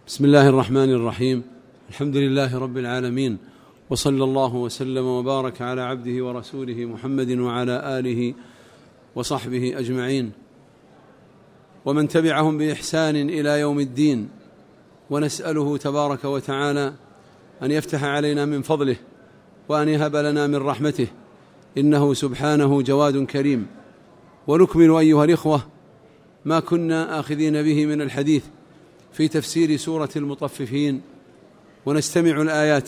بسم الله الرحمن الرحيم. الحمد لله رب العالمين، وصلى الله وسلم وبارك على عبده ورسوله محمد وعلى آله وصحبه أجمعين ومن تبعهم بإحسان إلى يوم الدين، ونسأله تبارك وتعالى أن يفتح علينا من فضله وأن يهب لنا من رحمته، إنه سبحانه جواد كريم. ونكمل أيها الإخوة ما كنا آخذين به من الحديث في تفسير سورة المطففين، ونستمع الآيات.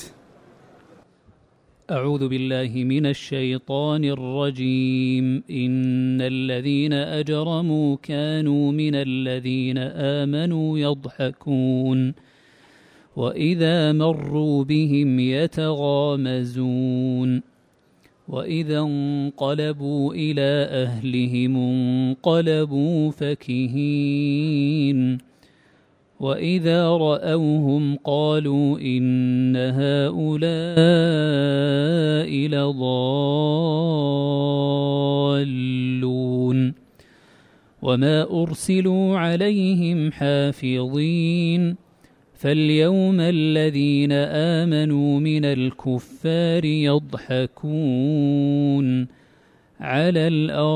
أعوذ بالله من الشيطان الرجيم. إن الذين أجرموا كانوا من الذين آمنوا يضحكون وإذا مروا بهم يتغامزون وإذا انقلبوا إلى أهلهم انقلبوا فكهين وإذا رأوهم قالوا إن هؤلاء لضالون وما أرسلوا عليهم حافظين. فاليوم الذين آمنوا من الكفار يضحكون على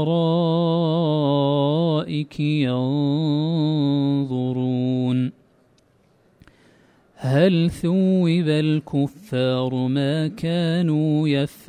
الأرائك ينظرون هل ثوب الكفار ما كانوا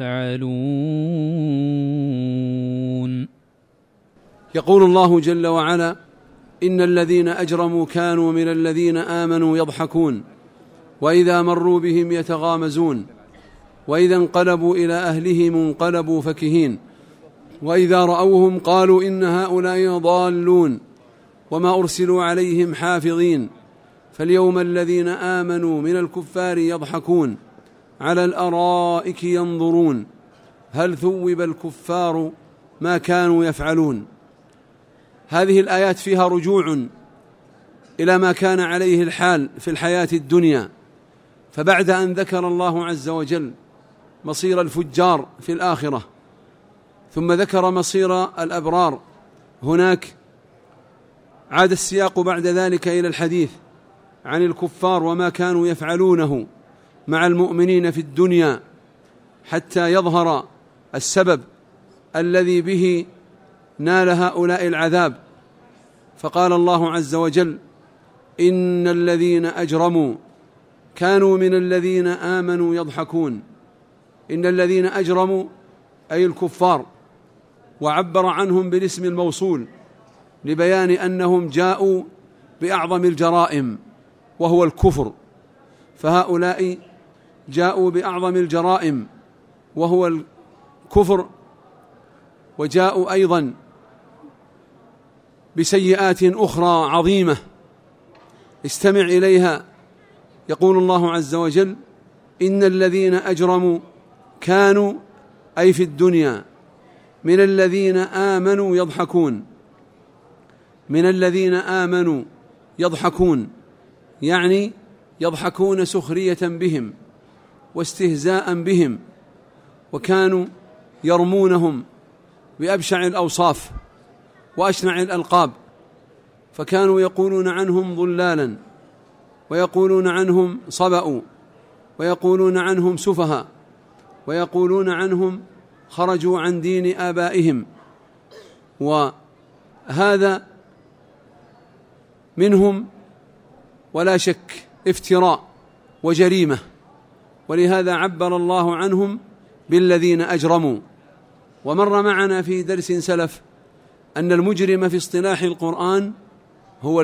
يفعلون. يقول الله جل وعلا: إن الذين أجرموا كانوا من الذين آمنوا يضحكون وإذا مروا بهم يتغامزون وإذا انقلبوا إلى أهلهم انقلبوا فكهين وإذا رأوهم قالوا إن هؤلاء ضالون وما أرسلوا عليهم حافظين. فاليوم الذين آمنوا من الكفار يضحكون على الأرائك ينظرون هل ثوب الكفار ما كانوا يفعلون. هذه الآيات فيها رجوع إلى ما كان عليه الحال في الحياة الدنيا، فبعد أن ذكر الله عز وجل مصير الفجار في الآخرة ثم ذكر مصير الأبرار هناك، عاد السياق بعد ذلك إلى الحديث عن الكفار وما كانوا يفعلونه مع المؤمنين في الدنيا حتى يظهر السبب الذي به نال هؤلاء العذاب. فقال الله عز وجل: إن الذين أجرموا كانوا من الذين آمنوا يضحكون. إن الذين أجرموا أي الكفار، وعبر عنهم بالاسم الموصول لبيان أنهم جاءوا بأعظم الجرائم وهو الكفر، فهؤلاء جاءوا بأعظم الجرائم وهو الكفر، وجاءوا أيضا بسيئات أخرى عظيمة استمع إليها. يقول الله عز وجل: إن الذين أجرموا كانوا أي في الدنيا من الذين آمنوا يضحكون. من الذين آمنوا يضحكون يعني يضحكون سخرية بهم واستهزاء بهم، وكانوا يرمونهم بأبشع الأوصاف وأشنع الألقاب، فكانوا يقولون عنهم ضلالا ويقولون عنهم صبأوا ويقولون عنهم سفها ويقولون عنهم خرجوا عن دين آبائهم، وهذا منهم ولا شك افتراء وجريمة، ولهذا عبر الله عنهم بالذين أجرموا. ومر معنا في درس سلف أن المجرم في اصطلاح القرآن هو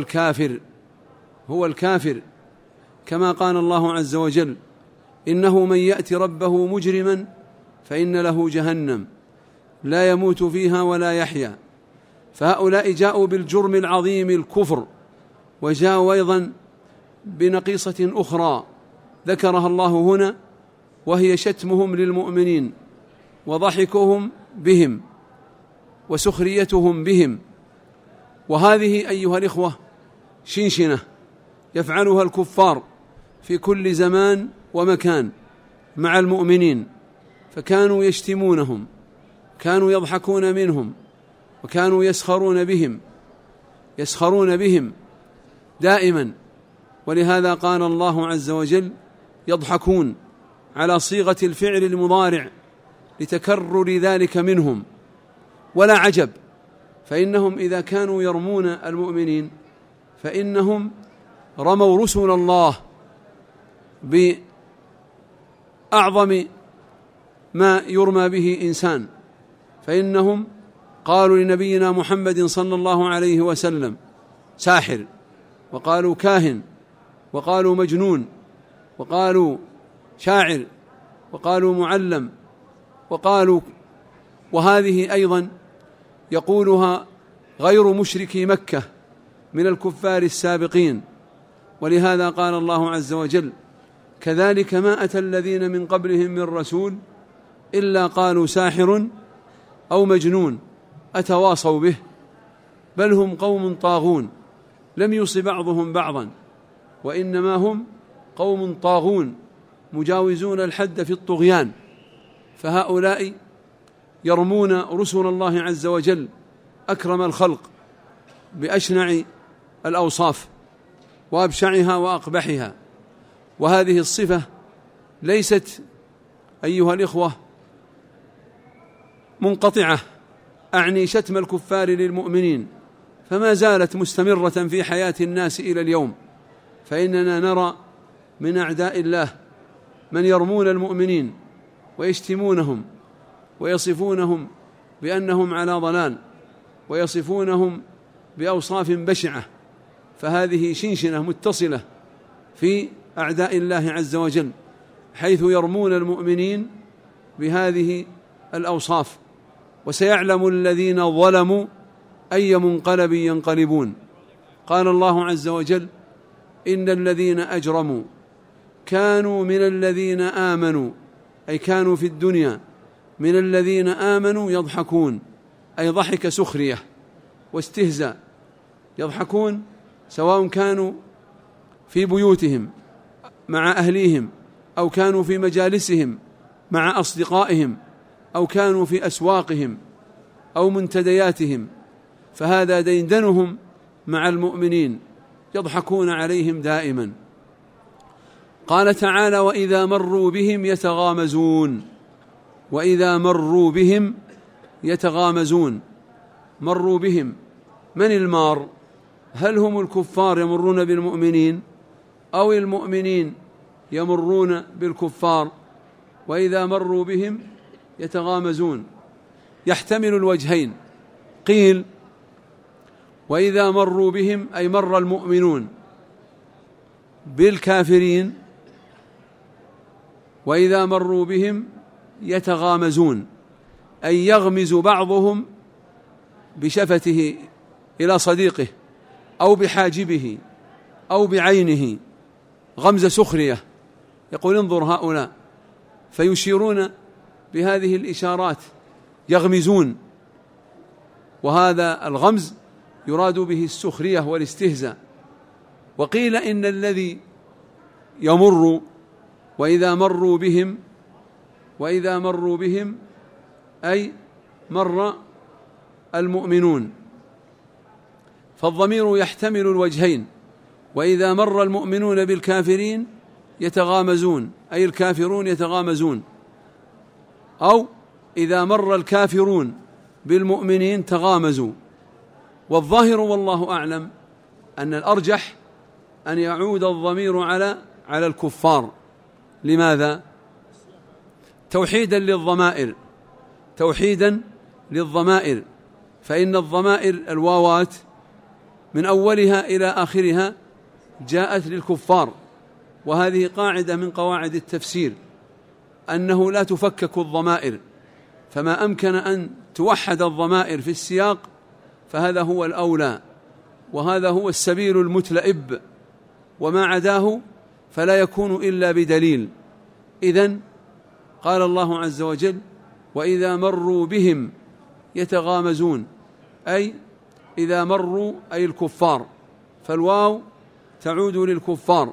الكافر كما قال الله عز وجل: إنه من يأتي ربه مجرما فإن له جهنم لا يموت فيها ولا يحيا. فهؤلاء جاءوا بالجرم العظيم الكفر، وجاءوا أيضا بنقيصة أخرى ذكرها الله هنا، وهي شتمهم للمؤمنين وضحكهم بهم وسخريتهم بهم. وهذه أيها الإخوة شنشنة يفعلها الكفار في كل زمان ومكان مع المؤمنين، فكانوا يشتمونهم، كانوا يضحكون منهم، وكانوا يسخرون بهم دائما، ولهذا قال الله عز وجل يضحكون على صيغة الفعل المضارع لتكرر ذلك منهم، ولا عجب، فإنهم إذا كانوا يرمون المؤمنين فإنهم رموا رسل الله بأعظم ما يرمى به إنسان، فإنهم قالوا لنبينا محمد صلى الله عليه وسلم ساحر، وقالوا كاهن، وقالوا مجنون، وقالوا شاعر، وقالوا معلم، وهذه أيضا يقولها غير مشركي مكة من الكفار السابقين. ولهذا قال الله عز وجل كذلك ما أتى الذين من قبلهم من رسول إلا قالوا ساحر أو مجنون أتواصوا به بل هم قوم طاغون لم يصب بعضهم بعضا وإنما هم قوم طاغون مجاوزون الحد في الطغيان. فهؤلاء يرمون رسل الله عز وجل أكرم الخلق بأشنع الأوصاف وأبشعها وأقبحها، وهذه الصفة ليست أيها الإخوة منقطعة، أعني شتم الكفار للمؤمنين، فما زالت مستمرة في حياة الناس إلى اليوم، فإننا نرى من أعداء الله من يرمون المؤمنين ويشتمونهم ويصفونهم بأنهم على ضلال ويصفونهم بأوصاف بشعة، فهذه شنشنة متصلة في أعداء الله عز وجل، حيث يرمون المؤمنين بهذه الأوصاف. وسيعلم الذين ظلموا أي منقلب ينقلبون. قال الله عز وجل إن الذين أجرموا كانوا من الذين آمنوا، أي كانوا في الدنيا من الذين آمنوا يضحكون، أي ضحك سخرية واستهزاء، يضحكون سواء كانوا في بيوتهم مع أهليهم أو كانوا في مجالسهم مع أصدقائهم أو كانوا في أسواقهم أو منتدياتهم، فهذا ديدنهم مع المؤمنين يضحكون عليهم دائما. قال تعالى وإذا مروا بهم يتغامزون، وإذا مروا بهم يتغامزون، مروا بهم، من المار؟ هل هم الكفار يمرون بالمؤمنين أو المؤمنين يمرون بالكفار؟ وإذا مروا بهم يتغامزون يحتمل الوجهين، قيل وإذا مروا بهم أي مر المؤمنون بالكافرين، وإذا مروا بهم يتغامزون أي يغمز بعضهم بشفته إلى صديقه أو بحاجبه أو بعينه غمز سخرية، يقول انظر هؤلاء، فيشيرون بهذه الإشارات يغمزون، وهذا الغمز يراد به السخرية والاستهزاء. وقيل إن الذي يمر وإذا مروا بهم أي مر المؤمنون، فالضمير يحتمل الوجهين، وإذا مر المؤمنون بالكافرين يتغامزون أي الكافرون يتغامزون، أو إذا مر الكافرون بالمؤمنين تغامزوا. والظاهر والله أعلم أن الأرجح أن يعود الضمير على الكفار. لماذا؟ توحيدا للضمائر، فإن الضمائر الواوات من أولها إلى آخرها جاءت للكفار، وهذه قاعدة من قواعد التفسير أنه لا تفكك الضمائر، فما أمكن أن توحد الضمائر في السياق فهذا هو الأولى، وهذا هو السبيل المتلئب، وما عداه فلا يكون إلا بدليل. إذن قال الله عز وجل وإذا مروا بهم يتغامزون، أي إذا مروا أي الكفار، فالواو تعود للكفار،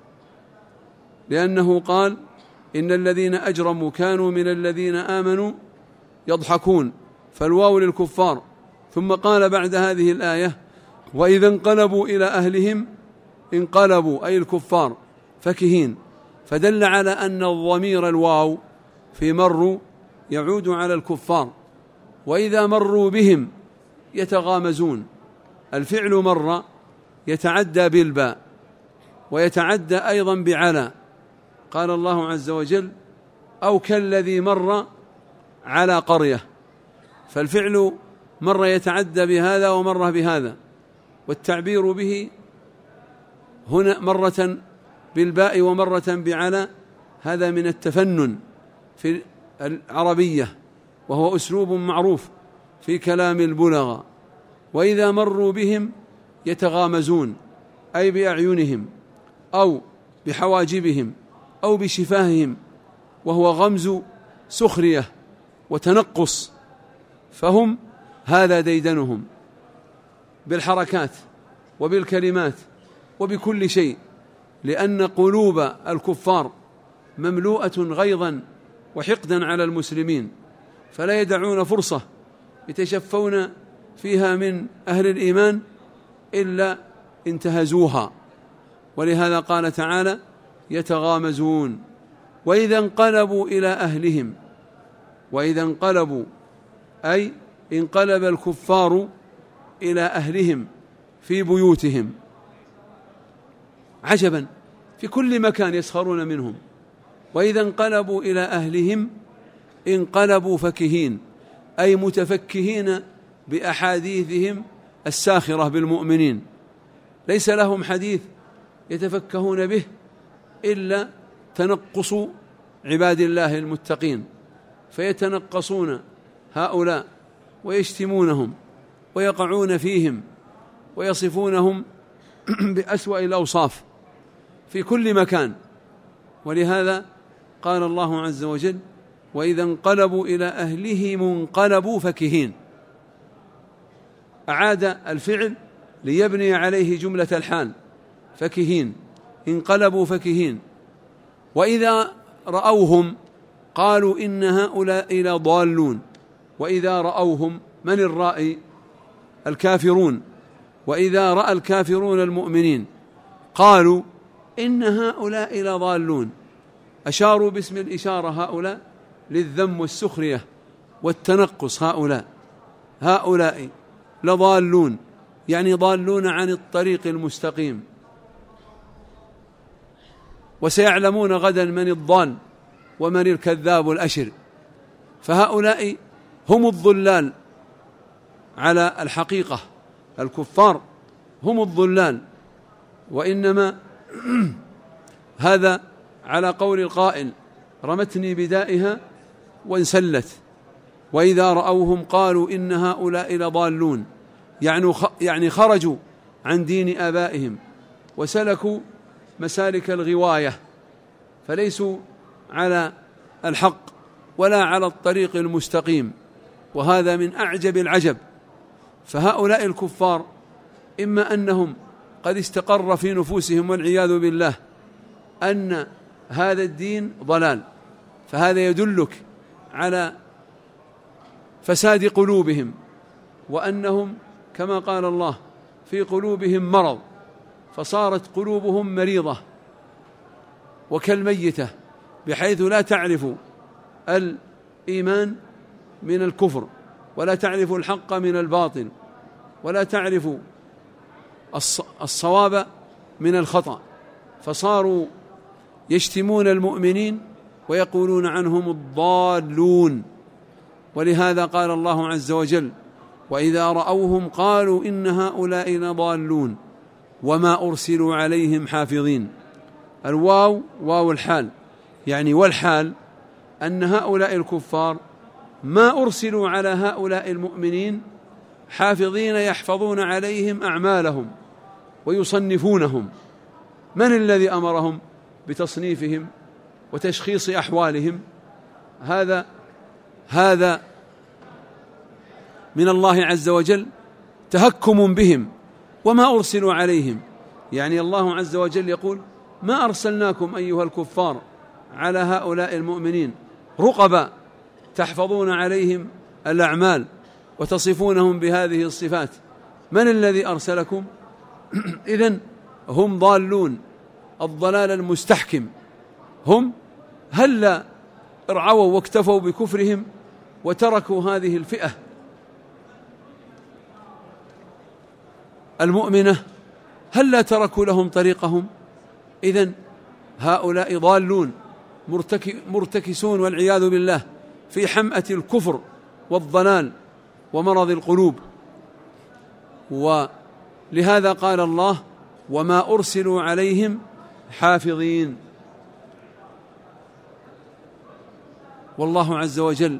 لأنه قال إن الذين أجرموا كانوا من الذين آمنوا يضحكون، فالواو للكفار. ثم قال بعد هذه الآية وإذا انقلبوا إلى أهلهم انقلبوا أي الكفار فكهين، فدل على أن الضمير الواو في مروا يعود على الكفار. وإذا مروا بهم يتغامزون، الفعل مر يتعدى بالباء ويتعدى أيضا بعلى. قال الله عز وجل: أو كالذي مر على قرية، فالفعل مر يتعدى بهذا ومره بهذا، والتعبير به هنا مرة بالباء ومرة بعلى، هذا من التفنن في العربية، وهو أسلوب معروف في كلام البلغاء. وإذا مروا بهم يتغامزون أي بأعينهم أو بحواجبهم أو بشفاههم، وهو غمز سخرية وتنقص، فهم هذا ديدنهم بالحركات وبالكلمات وبكل شيء، لأن قلوب الكفار مملوءة غيظا وحقدا على المسلمين، فلا يدعون فرصة يتشفون فيها من أهل الإيمان إلا انتهزوها. ولهذا قال تعالى: يتغامزون. وإذا انقلبوا إلى أهلهم، وإذا انقلبوا أي انقلب الكفار إلى أهلهم في بيوتهم. عجبا، في كل مكان يسخرون منهم. وإذا انقلبوا إلى أهلهم انقلبوا فكهين أي متفكهين بأحاديثهم الساخرة بالمؤمنين، ليس لهم حديث يتفكهون به إلا تنقص عباد الله المتقين، فيتنقصون هؤلاء ويشتمونهم ويقعون فيهم ويصفونهم بأسوأ الأوصاف في كل مكان. ولهذا قال الله عز وجل: وإذا انقلبوا إلى أهلهم انقلبوا فكهين. أعاد الفعل ليبني عليه جملة الحال، فكهين، انقلبوا فكهين. وإذا رأوهم قالوا إن هؤلاء لضالون. وإذا رأوهم، من الرائي؟ الكافرون. وإذا رأى الكافرون المؤمنين قالوا إن هؤلاء لضالون، أشاروا باسم الإشارة هؤلاء للذم والسخرية والتنقص. هؤلاء لضالون، يعني ضالون عن الطريق المستقيم، وسيعلمون غدا من الضال ومن الكذاب الأشر. فهؤلاء هم الضلال على الحقيقة، الكفار هم الضلال، وإنما هذا على قول القائل: رمتني بدائها وانسلت. وإذا رأوهم قالوا إن هؤلاء لضالون، يعني خرجوا عن دين آبائهم وسلكوا مسالك الغواية، فليسوا على الحق ولا على الطريق المستقيم، وهذا من أعجب العجب. فهؤلاء الكفار إما أنهم قد استقر في نفوسهم والعياذ بالله أن هذا الدين ضلال، فهذا يدلك على فساد قلوبهم، وأنهم كما قال الله في قلوبهم مرض، فصارت قلوبهم مريضة وكالميتة، بحيث لا تعرف الإيمان من الكفر، ولا تعرف الحق من الباطل، ولا تعرف الصواب من الخطأ، فصاروا يشتمون المؤمنين ويقولون عنهم الضالون. ولهذا قال الله عز وجل: وإذا رأوهم قالوا إن هؤلاء لضالون وما أرسلوا عليهم حافظين. الواو واو الحال، يعني والحال أن هؤلاء الكفار ما أرسلوا على هؤلاء المؤمنين حافظين يحفظون عليهم أعمالهم ويصنفونهم. من الذي أمرهم بتصنيفهم وتشخيص أحوالهم؟ هذا من الله عز وجل تهكم بهم، وما أرسلوا عليهم، يعني الله عز وجل يقول: ما أرسلناكم أيها الكفار على هؤلاء المؤمنين رقبا تحفظون عليهم الأعمال وتصفونهم بهذه الصفات. من الذي أرسلكم؟ إذن هم ضالون الضلال المستحكم، هم هلا ارعوا واكتفوا بكفرهم وتركوا هذه الفئة المؤمنة، هلا تركوا لهم طريقهم؟ إذن هؤلاء ضالون مرتكسون والعياذ بالله في حمأة الكفر والضلال ومرض القلوب. ولهذا قال الله: وما أرسلوا عليهم حافظين. والله عز وجل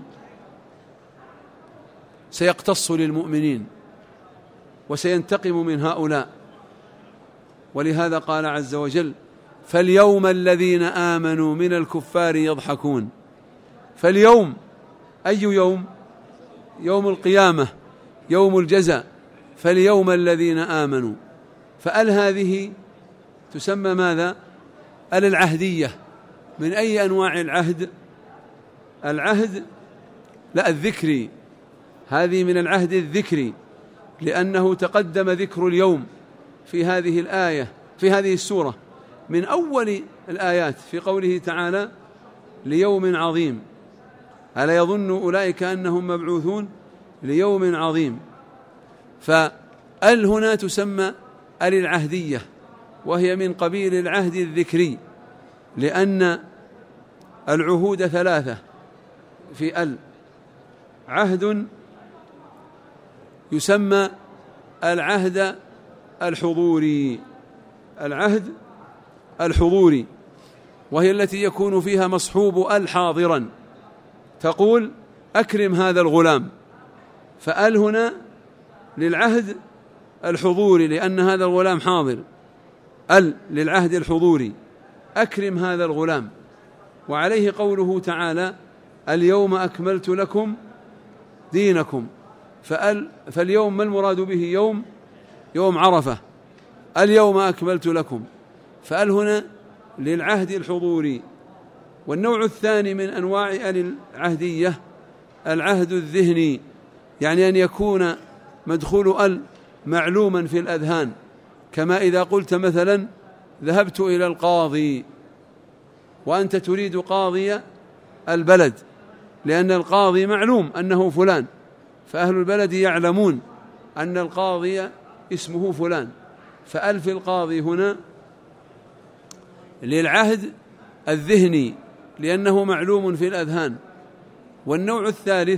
سيقتص للمؤمنين وسينتقم من هؤلاء، ولهذا قال عز وجل: فاليوم الذين آمنوا من الكفار يضحكون. فاليوم أي يوم؟ يوم القيامة، يوم الجزاء. فاليوم الذين آمنوا، فأل هذه تسمى ماذا؟ أل العهدية. من أي أنواع العهد؟ العهد لا الذكري، هذه من العهد الذكري، لأنه تقدم ذكر اليوم في هذه الآية في هذه السورة من أول الآيات في قوله تعالى: ليوم عظيم. ألا يظن أولئك أنهم مبعوثون ليوم عظيم؟ فأل هنا تسمى أل العهدية، وهي من قبيل العهد الذكري، لأن العهود ثلاثة في أل: عهد يسمى العهد الحضوري، العهد الحضوري، وهي التي يكون فيها مصحوب أل حاضرا، تقول: أكرم هذا الغلام. فأل هنا للعهد الحضوري لأن هذا الغلام حاضر، أل للعهد الحضوري، أكرم هذا الغلام. وعليه قوله تعالى: اليوم أكملت لكم دينكم. فاليوم ما المراد به؟ يوم عرفة. اليوم أكملت لكم، فأل هنا للعهد الحضوري. والنوع الثاني من أنواع أل العهدية العهد الذهني، يعني أن يكون مدخول أل معلوما في الأذهان، كما إذا قلت مثلا: ذهبت إلى القاضي، وأنت تريد قاضي البلد، لأن القاضي معلوم أنه فلان، فأهل البلد يعلمون أن القاضي اسمه فلان، فأل في القاضي هنا للعهد الذهني لأنه معلوم في الأذهان. والنوع الثالث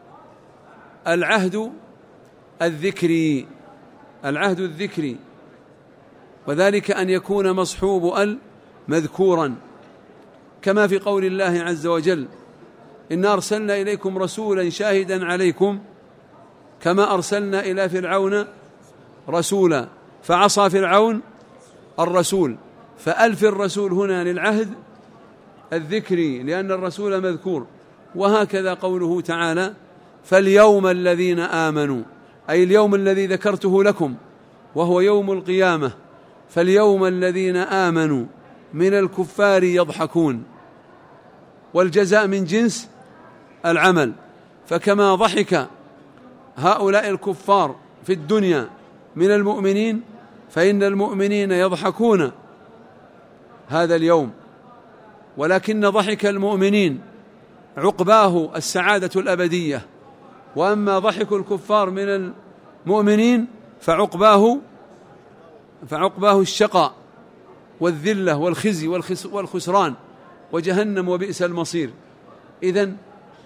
العهد الذكري، العهد الذكري، وذلك أن يكون مصحوب أل مذكورا، كما في قول الله عز وجل: إنا أرسلنا إليكم رسولا شاهدا عليكم كما أرسلنا إلى فرعون رسولا فعصى فرعون الرسول. فأل في الرسول هنا للعهد الذكري لأن الرسول مذكور. وهكذا قوله تعالى: فاليوم الذين آمنوا، أي اليوم الذي ذكرته لكم وهو يوم القيامة، فاليوم الذين آمنوا من الكفار يضحكون. والجزاء من جنس العمل، فكما ضحك هؤلاء الكفار في الدنيا من المؤمنين، فإن المؤمنين يضحكون هذا اليوم، ولكن ضحك المؤمنين عقباه السعادة الأبدية، وأما ضحك الكفار من المؤمنين فعقباه الشقاء والذلة والخزي والخسران وجهنم وبئس المصير. إذن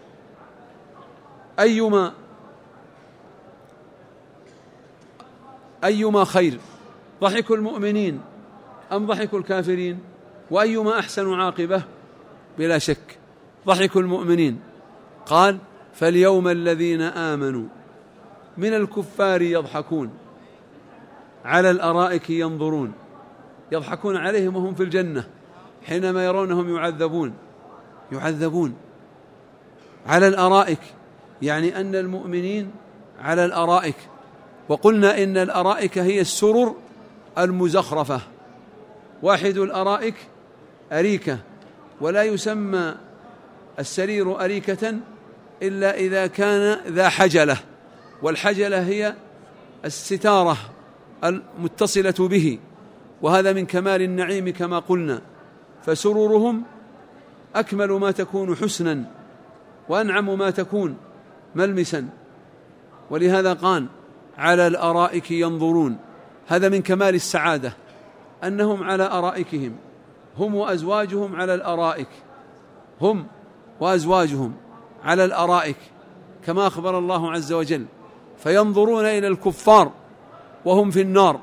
أيما خير، ضحك المؤمنين أم ضحك الكافرين؟ وأيما أحسن عاقبة؟ بلا شك ضحك المؤمنين. قال: فاليوم الذين آمنوا من الكفار يضحكون على الأرائك ينظرون، يضحكون عليهم وهم في الجنة حينما يرونهم يعذبون على الأرائك، يعني أن المؤمنين على الأرائك. وقلنا إن الأرائك هي السرر المزخرفة، واحد الأرائك أريكة، ولا يسمى السرير أريكة إلا إذا كان ذا حجلة، والحجلة هي الستارة المتصلة به، وهذا من كمال النعيم كما قلنا، فسرورهم أكمل ما تكون حسنا وأنعم ما تكون ملمسا، ولهذا قال على الأرائك ينظرون. هذا من كمال السعادة أنهم على أرائكهم، هم وأزواجهم على الأرائك، هم وأزواجهم على الأرائك كما أخبر الله عز وجل، فينظرون إلى الكفار وهم في النار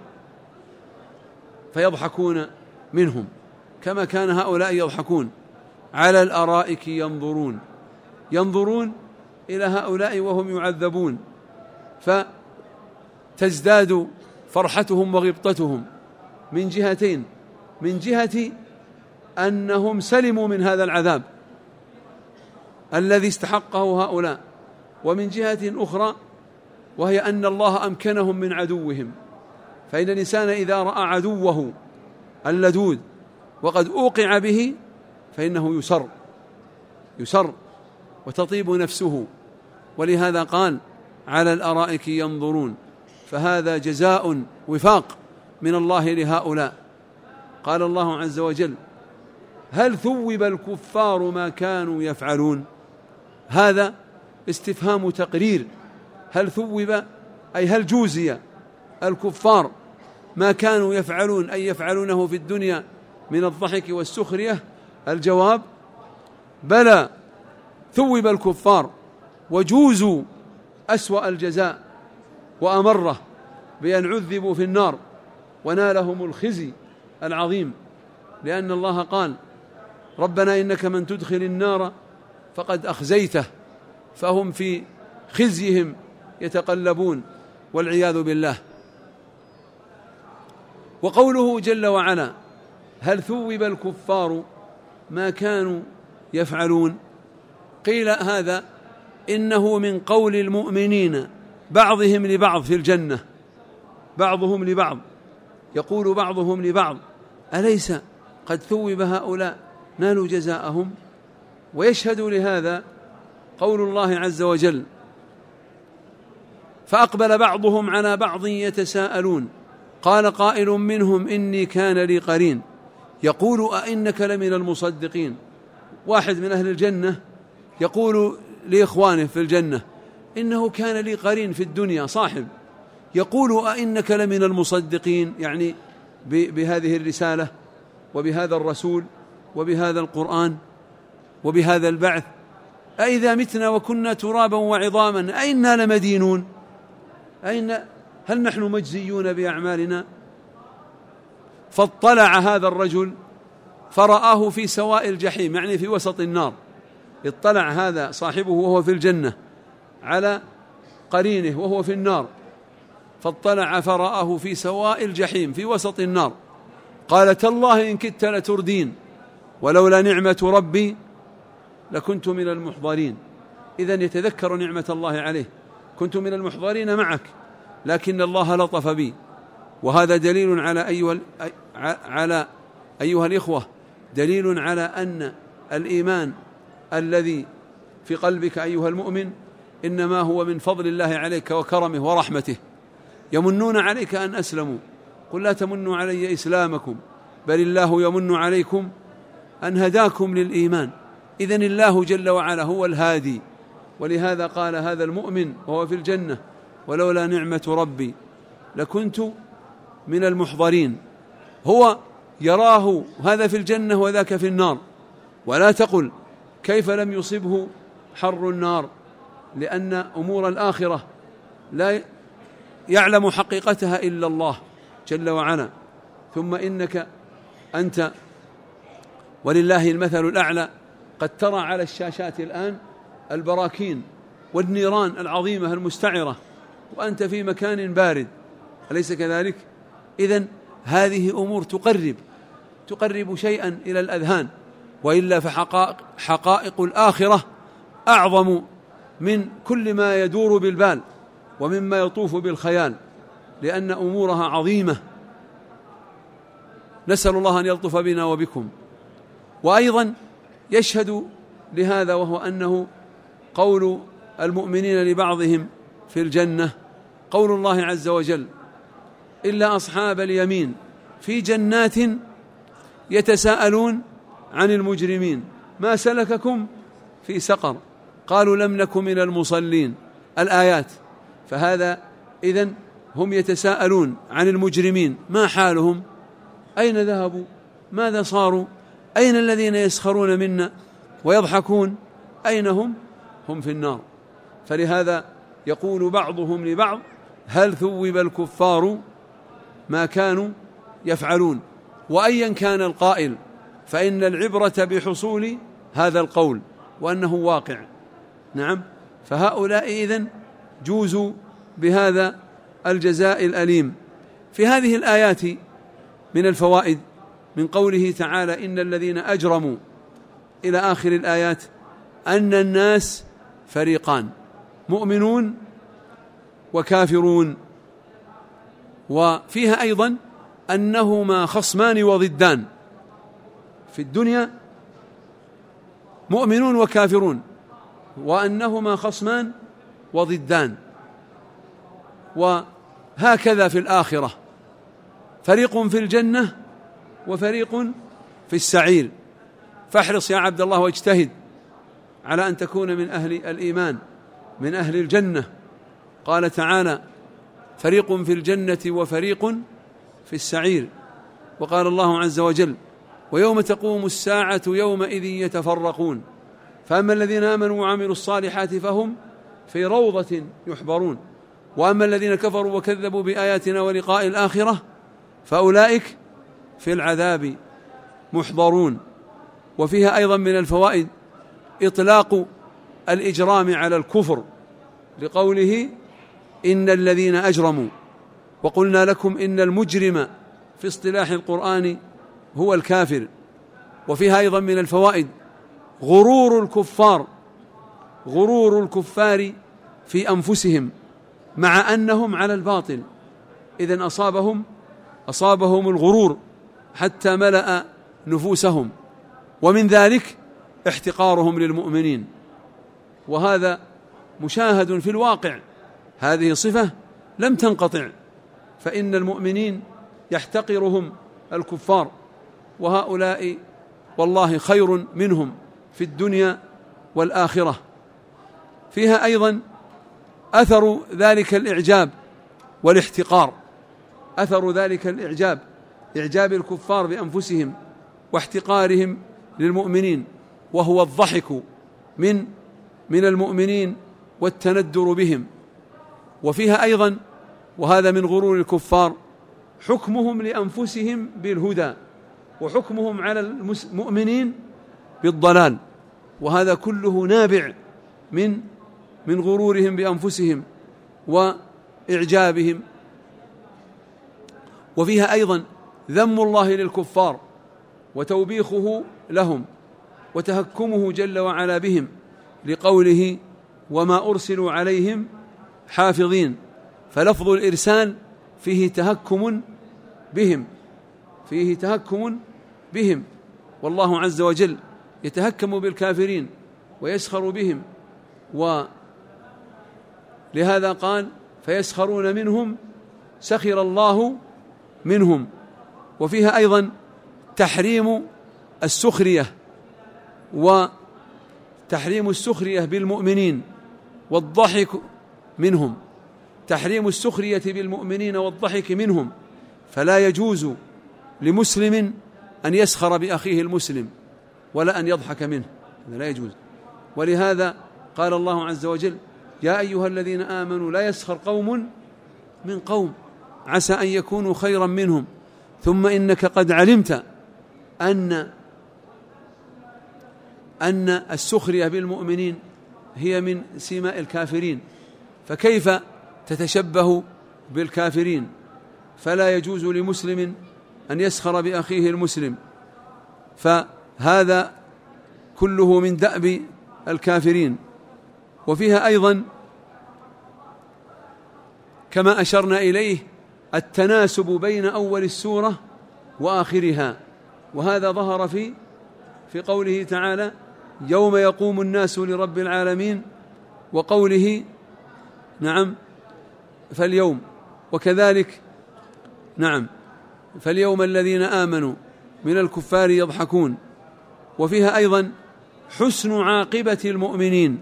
فيضحكون منهم كما كان هؤلاء يضحكون. على الأرائك ينظرون، ينظرون إلى هؤلاء وهم يعذبون، فتزداد فرحتهم وغبطتهم من جهتين: من جهة أنهم سلموا من هذا العذاب الذي استحقه هؤلاء، ومن جهة أخرى وهي أن الله أمكنهم من عدوهم. فإن الإنسان إذا رأى عدوه اللدود وقد أوقع به فإنه يسر وتطيب نفسه، ولهذا قال على الأرائك ينظرون، فهذا جزاء وفاق من الله لهؤلاء. قال الله عز وجل: هل ثوب الكفار ما كانوا يفعلون؟ هذا استفهام تقرير. هل ثوب أي هل جوزي الكفار ما كانوا يفعلون، أي يفعلونه في الدنيا من الضحك والسخرية؟ الجواب: بلى، ثوب الكفار وجوزوا أسوأ الجزاء وأمره بأن عذبوا في النار ونالهم الخزي العظيم، لأن الله قال: ربنا إنك من تدخل النار فقد أخزيته، فهم في خزيهم يتقلبون والعياذ بالله. وقوله جل وعلا: هل ثوب الكفار ما كانوا يفعلون؟ قيل هذا إنه من قول المؤمنين بعضهم لبعض في الجنة، بعضهم لبعض، يقول بعضهم لبعض: أليس قد ثوب هؤلاء نالوا جزاءهم؟ ويشهد لهذا قول الله عز وجل: فأقبل بعضهم على بعض يتساءلون قال قائل منهم إني كان لي قرين يقول أئنك لمن المصدقين. واحد من أهل الجنة يقول لإخوانه في الجنة: إنه كان لي قرين في الدنيا صاحب، يقول أئنك لمن المصدقين، يعني بهذه الرسالة وبهذا الرسول وبهذا القرآن وبهذا البعث، أئذا متنا وكنا ترابا وعظاما أئنا لمدينون، هل نحن مجزيون بأعمالنا؟ فاطلع هذا الرجل فرآه في سواء الجحيم، يعني في وسط النار. اطلع هذا صاحبه وهو في الجنة على قرينه وهو في النار، فاطلع فرآه في سواء الجحيم في وسط النار، قال: تالله إن كدت لتردين ولولا نعمة ربي لكنت من المحضرين. إذن يتذكر نعمة الله عليه: كنت من المحضرين معك لكن الله لطف بي. وهذا دليل على أيها الإخوة، دليل على أن الإيمان الذي في قلبك أيها المؤمن إنما هو من فضل الله عليك وكرمه ورحمته. يمنون عليك أن أسلموا، قل لا تمنوا علي إسلامكم بل الله يمن عليكم أن هداكم للإيمان. إذن الله جل وعلا هو الهادي، ولهذا قال هذا المؤمن وهو في الجنة: ولولا نعمة ربي لكنت من المحضرين. هو يراه هذا في الجنة وذاك في النار. ولا تقل كيف لم يصبه حر النار، لأن أمور الآخرة لا يعلم حقيقتها إلا الله جل وعلا. ثم إنك أنت ولله المثل الأعلى قد ترى على الشاشات الآن البراكين والنيران العظيمة المستعرة وأنت في مكان بارد، أليس كذلك؟ إذن هذه أمور تقرب شيئا إلى الأذهان، وإلا فحقائق الآخرة أعظم من كل ما يدور بالبال ومما يطوف بالخيال، لأن أمورها عظيمة. نسأل الله أن يلطف بنا وبكم. وأيضا يشهد لهذا وهو أنه قول المؤمنين لبعضهم في الجنة قول الله عز وجل: إلا أصحاب اليمين في جنات يتساءلون عن المجرمين ما سلككم في سقر قالوا لم نك من المصلين الآيات. فهذا إذن هم يتساءلون عن المجرمين ما حالهم، أين ذهبوا، ماذا صاروا، أين الذين يسخرون منا ويضحكون، أين هم في النار. فلهذا يقول بعضهم لبعض هل ثوب الكفار ما كانوا يفعلون. وأيا كان القائل فإن العبرة بحصول هذا القول وأنه واقع. نعم، فهؤلاء إذن جوزوا بهذا الجزاء الأليم. في هذه الآيات من الفوائد من قوله تعالى إن الذين أجرموا إلى آخر الآيات أن الناس فريقان مؤمنون وكافرون، وفيها أيضا أنهما خصمان وضدان في الدنيا، مؤمنون وكافرون، وأنهما خصمان وضدان. وهكذا في الآخرة فريق في الجنة وفريق في السعير. فاحرص يا عبد الله واجتهد على أن تكون من أهل الإيمان من أهل الجنة. قال تعالى فريق في الجنة وفريق في السعير. وقال الله عز وجل ويوم تقوم الساعة يومئذ يتفرقون فأما الذين آمنوا وعملوا الصالحات فهم في روضة يحبرون وأما الذين كفروا وكذبوا بآياتنا ولقاء الآخرة فأولئك في العذاب محضرون. وفيها أيضا من الفوائد إطلاق الإجرام على الكفر لقوله إن الذين أجرموا، وقلنا لكم إن المجرم في اصطلاح القرآن هو الكافر. وفيها أيضا من الفوائد غرور الكفار في أنفسهم مع أنهم على الباطل، إذن أصابهم الغرور حتى ملأ نفوسهم. ومن ذلك احتقارهم للمؤمنين، وهذا مشاهد في الواقع، هذه صفة لم تنقطع، فإن المؤمنين يحتقرهم الكفار، وهؤلاء والله خير منهم في الدنيا والآخرة. فيها أيضا أثر ذلك الإعجاب والاحتقار، أثر ذلك الإعجاب، إعجاب الكفار بأنفسهم واحتقارهم للمؤمنين، وهو الضحك من المؤمنين والتندر بهم. وفيها أيضا وهذا من غرور الكفار حكمهم لأنفسهم بالهدى وحكمهم على المؤمنين بالضلال، وهذا كله نابع من غرورهم بأنفسهم وإعجابهم. وفيها أيضا ذم الله للكفار وتوبيخه لهم وتهكمه جل وعلا بهم لقوله وما أرسلوا عليهم حافظين. فلفظ الإرسال فيه تهكم بهم، والله عز وجل يتهكم بالكافرين ويسخر بهم، ولهذا قال فيسخرون منهم سخر الله منهم. وفيها أيضا تحريم السخرية بالمؤمنين والضحك منهم، تحريم السخرية بالمؤمنين والضحك منهم، فلا يجوز لمسلم أن يسخر بأخيه المسلم ولا أن يضحك منه، هذا لا يجوز. ولهذا قال الله عز وجل يا أيها الذين آمنوا لا يسخر قوم من قوم عسى أن يكونوا خيرا منهم ثم إنك قد علمت أن السخرية بالمؤمنين هي من سماء الكافرين، فكيف تتشبه بالكافرين؟ فلا يجوز لمسلم أن يسخر بأخيه المسلم، فهذا كله من دأب الكافرين. وفيها أيضا كما أشرنا إليه التناسب بين أول السورة وآخرها، وهذا ظهر في قوله تعالى يوم يقوم الناس لرب العالمين، وقوله نعم فاليوم، وكذلك نعم فاليوم الذين آمنوا من الكفار يضحكون. وفيها أيضا حسن عاقبة المؤمنين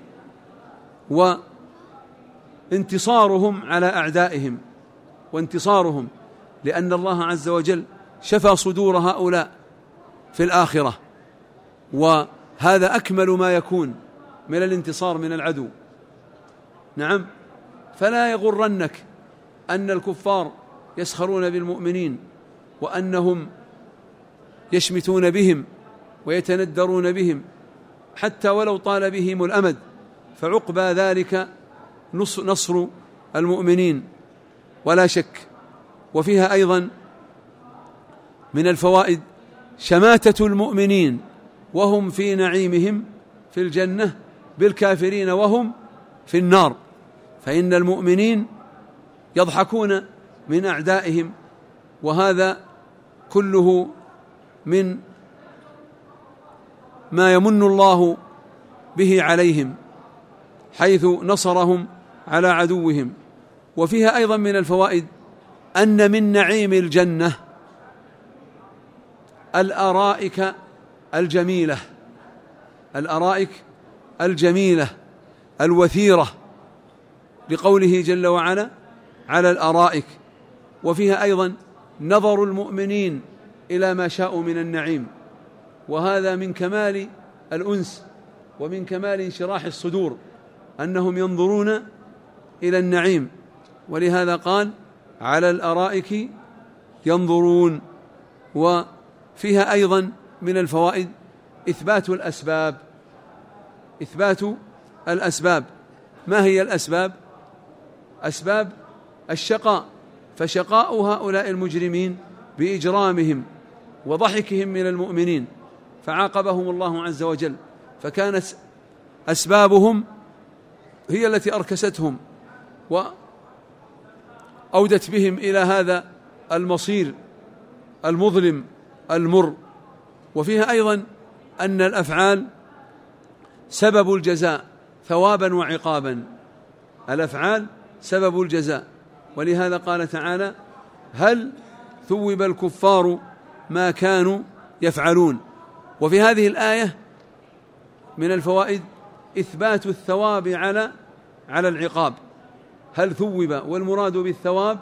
وانتصارهم على أعدائهم، وانتصارهم لأن الله عز وجل شفى صدور هؤلاء في الآخرة، وهذا أكمل ما يكون من الانتصار من العدو. نعم، فلا يغرنك أن الكفار يسخرون بالمؤمنين وأنهم يشمتون بهم ويتندرون بهم حتى ولو طال بهم الأمد، فعقبى ذلك نصر المؤمنين ولا شك. وفيها أيضا من الفوائد شماتة المؤمنين وهم في نعيمهم في الجنة بالكافرين وهم في النار، فإن المؤمنين يضحكون من أعدائهم، وهذا كله من ما يمن الله به عليهم حيث نصرهم على عدوهم. وفيها أيضا من الفوائد أن من نعيم الجنة الأرائك الجميلة، الأرائك الجميلة الوثيرة، لقوله جل وعلا على الأرائك. وفيها أيضا نظر المؤمنين إلى ما شاءوا من النعيم، وهذا من كمال الأنس ومن كمال انشراح الصدور أنهم ينظرون إلى النعيم، ولهذا قال على الأرائك ينظرون. وفيها أيضا من الفوائد إثبات الأسباب، إثبات الأسباب. ما هي الأسباب؟ أسباب الشقاء، فشقاء هؤلاء المجرمين بإجرامهم وضحكهم من المؤمنين فعاقبهم الله عز وجل، فكانت أسبابهم هي التي أركستهم وأودت بهم إلى هذا المصير المظلم المر. وفيها أيضا أن الأفعال سبب الجزاء ثوابا وعقابا، الأفعال سبب الجزاء، ولهذا قال تعالى هل ثوب الكفار ما كانوا يفعلون. وفي هذه الآية من الفوائد إثبات الثواب على العقاب، هل ثوب، والمراد بالثواب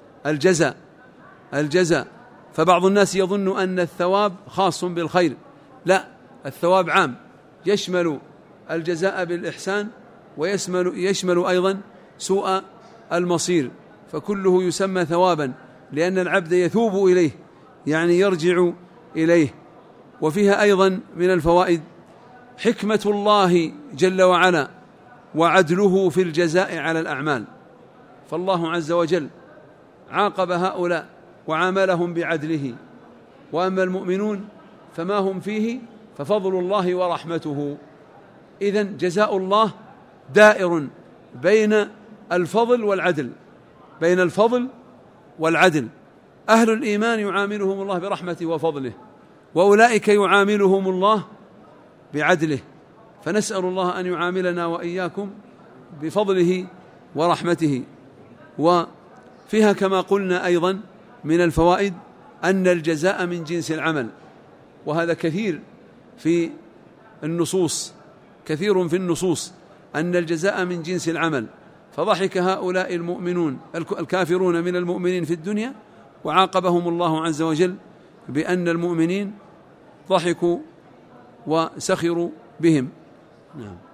الجزاء. فبعض الناس يظن أن الثواب خاص بالخير، لا، الثواب عام يشمل الجزاء بالإحسان ويشمل أيضا سوء المصير، فكله يسمى ثوابا لأن العبد يثوب إليه يعني يرجع إليه. وفيها أيضا من الفوائد حكمة الله جل وعلا وعدله في الجزاء على الأعمال، فالله عز وجل عاقب هؤلاء وعاملهم بعدله، وأما المؤمنون فما هم فيه ففضل الله ورحمته. إذن جزاء الله دائر بين الفضل والعدل، بين الفضل والعدل. أهل الإيمان يعاملهم الله برحمته وفضله، وأولئك يعاملهم الله بعدله، فنسأل الله أن يعاملنا وإياكم بفضله ورحمته. وفيها كما قلنا أيضا من الفوائد أن الجزاء من جنس العمل، وهذا كثير في النصوص، كثير في النصوص أن الجزاء من جنس العمل، فضحك هؤلاء المؤمنون الكافرون من المؤمنين في الدنيا وعاقبهم الله عز وجل بأن المؤمنين ضحكوا وسخروا بهم. نعم.